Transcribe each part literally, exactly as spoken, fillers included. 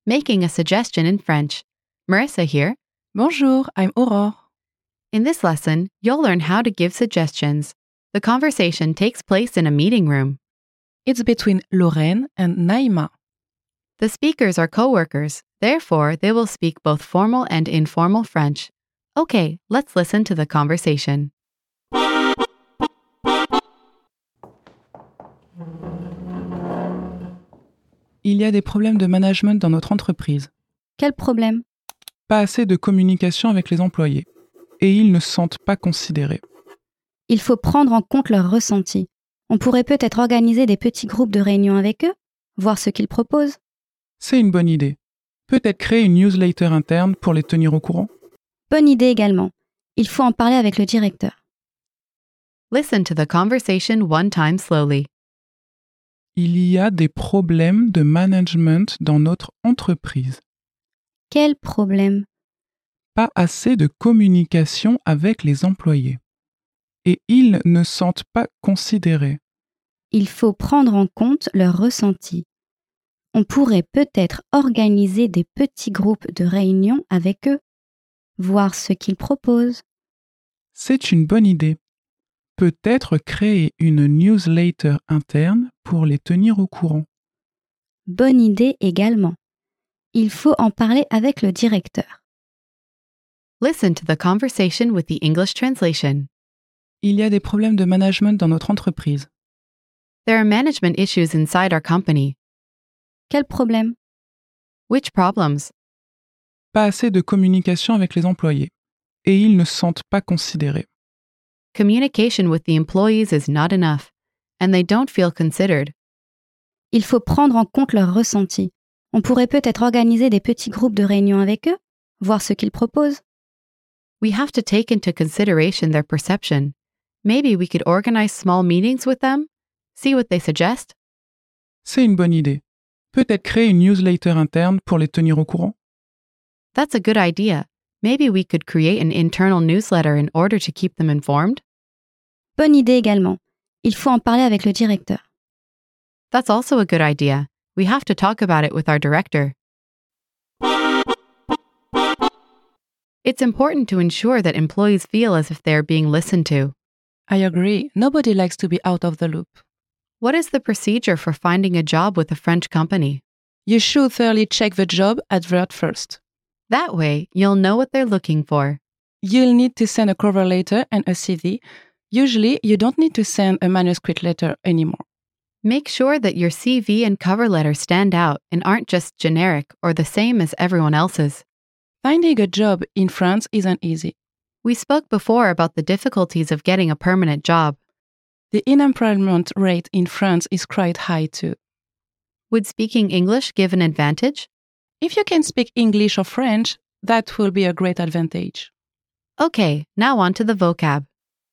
Making a suggestion in French. Marissa here. Bonjour, I'm Aurore. In this lesson, you'll learn how to give suggestions. The conversation takes place in a meeting room. It's between Lorraine and Naïma. The speakers are co-workers, therefore they will speak both formal and informal French. Okay, let's listen to the conversation. Il y a des problèmes de management dans notre entreprise. Quel problème? Pas assez de communication avec les employés. Et ils ne se sentent pas considérés. Il faut prendre en compte leurs ressentis. On pourrait peut-être organiser des petits groupes de réunion avec eux, voir ce qu'ils proposent. C'est une bonne idée. Peut-être créer une newsletter interne pour les tenir au courant. Bonne idée également. Il faut en parler avec le directeur. Listen to the conversation one time slowly. Il y a des problèmes de management dans notre entreprise. Quel problème? Pas assez de communication avec les employés. Et ils ne se sentent pas considérés. Il faut prendre en compte leurs ressentis. On pourrait peut-être organiser des petits groupes de réunion avec eux, voir ce qu'ils proposent. C'est une bonne idée. Peut-être créer une newsletter interne pour les tenir au courant. Bonne idée également. Il faut en parler avec le directeur. Listen to the conversation with the English translation. Il y a des problèmes de management dans notre entreprise. There are management issues inside our company. Quel problème? Which problems? Pas assez de communication avec les employés. Et ils ne se sentent pas considérés. Communication with the employees is not enough, and they don't feel considered. Il faut prendre en compte leurs ressentis. On pourrait peut-être organiser des petits groupes de réunion avec eux, voir ce qu'ils proposent. We have to take into consideration their perception. Maybe we could organize small meetings with them, see what they suggest. C'est une bonne idée. Peut-être créer une newsletter interne pour les tenir au courant. That's a good idea. Maybe we could create an internal newsletter in order to keep them informed. Bonne idée également. Il faut en parler avec le directeur. That's also a good idea. We have to talk about it with our director. It's important to ensure that employees feel as if they are being listened to. I agree. Nobody likes to be out of the loop. What is the procedure for finding a job with a French company? You should thoroughly check the job advert first. That way, you'll know what they're looking for. You'll need to send a cover letter and a C V. Usually, you don't need to send a manuscript letter anymore. Make sure that your C V and cover letter stand out and aren't just generic or the same as everyone else's. Finding a job in France isn't easy. We spoke before about the difficulties of getting a permanent job. The unemployment rate in France is quite high too. Would speaking English give an advantage? If you can speak English or French, that will be a great advantage. Okay, now on to the vocab.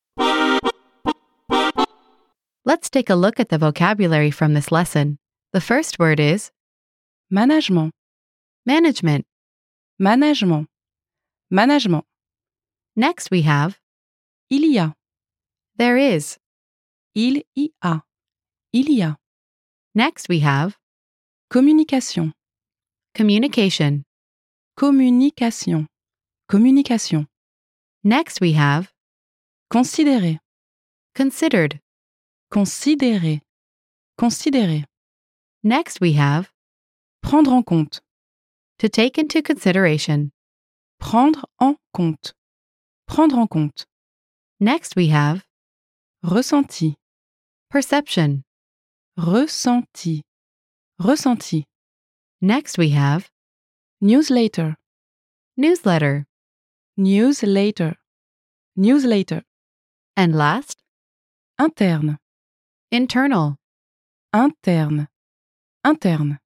Let's take a look at the vocabulary from this lesson. The first word is Management. management. Management. Management. Next we have Il y a. there is. Il y a. Il y a. Next we have Communication. communication. Communication. Communication. Next we have Considérer. considered. Considérer. Considérer. Next we have Prendre en compte. to take into consideration. Prendre en compte. Prendre en compte. Next we have Ressenti. perception. Ressenti. Ressenti. Next we have Newsletter. newsletter. Newsletter. Newsletter. And last, Interne. internal. Interne. Interne.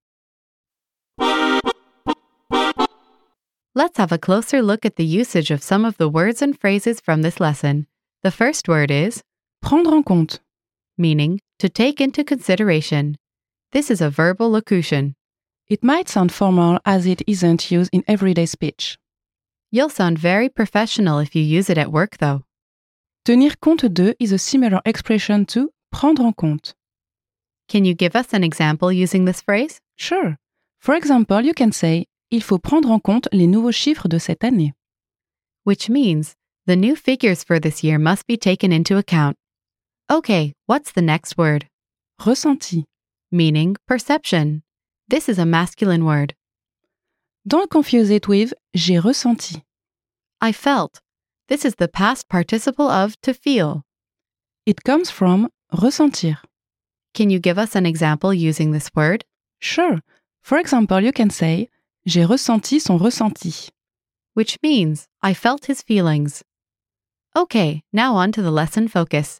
Let's have a closer look at the usage of some of the words and phrases from this lesson. The first word is Prendre en compte. meaning to take into consideration. This is a verbal locution. It might sound formal as it isn't used in everyday speech. You'll sound very professional if you use it at work, though. Tenir compte de is a similar expression to prendre en compte. Can you give us an example using this phrase? Sure. For example, you can say il faut prendre en compte les nouveaux chiffres de cette année. Which means the new figures for this year must be taken into account. Okay, what's the next word? Ressenti. Meaning perception. This is a masculine word. Don't confuse it with j'ai ressenti. I felt. This is the past participle of to feel. It comes from ressentir. Can you give us an example using this word? Sure. For example, you can say j'ai ressenti son ressenti. Which means I felt his feelings. Okay, now on to the lesson focus.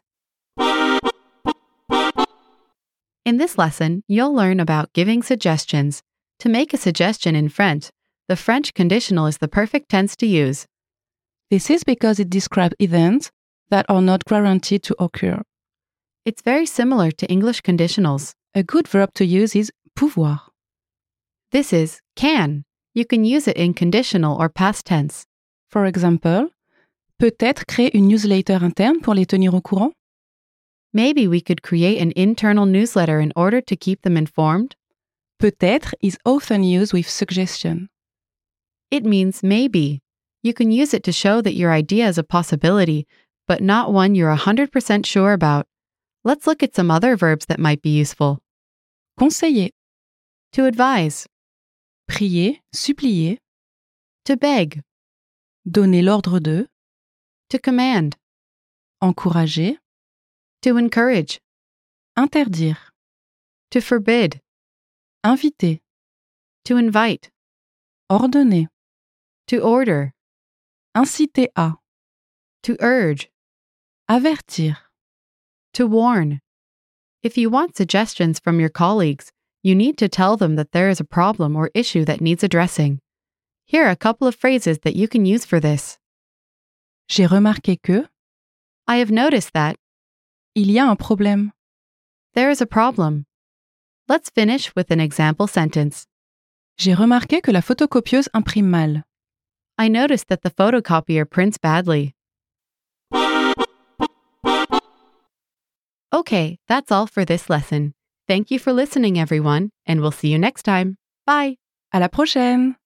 In this lesson, you'll learn about giving suggestions. To make a suggestion in French, the French conditional is the perfect tense to use. This is because it describes events that are not guaranteed to occur. It's very similar to English conditionals. A good verb to use is pouvoir. This is can. You can use it in conditional or past tense. For example, peut-être créer une newsletter interne pour les tenir au courant. Maybe we could create an internal newsletter in order to keep them informed. Peut-être is often used with suggestion. It means maybe. You can use it to show that your idea is a possibility, but not one you're one hundred percent sure about. Let's look at some other verbs that might be useful. Conseiller. To advise. Prier, supplier. To beg. Donner l'ordre de. To command. Encourager. To encourage. Interdire. To forbid. Inviter. To invite. Ordonner. To order. Inciter à. To urge. Avertir. To warn. If you want suggestions from your colleagues, you need to tell them that there is a problem or issue that needs addressing. Here are a couple of phrases that you can use for this. J'ai remarqué que. I have noticed that. Il y a un problème. There is a problem. Let's finish with an example sentence. J'ai remarqué que la photocopieuse imprime mal. I noticed that the photocopier prints badly. Okay, that's all for this lesson. Thank you for listening, everyone, and we'll see you next time. Bye! À la prochaine!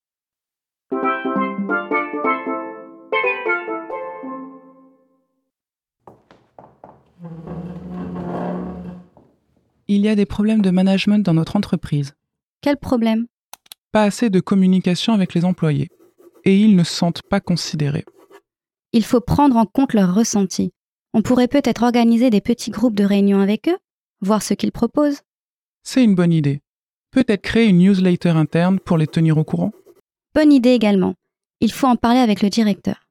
Il y a des problèmes de management dans notre entreprise. Quel problème? Pas assez de communication avec les employés. Et ils ne se sentent pas considérés. Il faut prendre en compte leurs ressentis. On pourrait peut-être organiser des petits groupes de réunion avec eux, voir ce qu'ils proposent. C'est une bonne idée. Peut-être créer une newsletter interne pour les tenir au courant. Bonne idée également. Il faut en parler avec le directeur.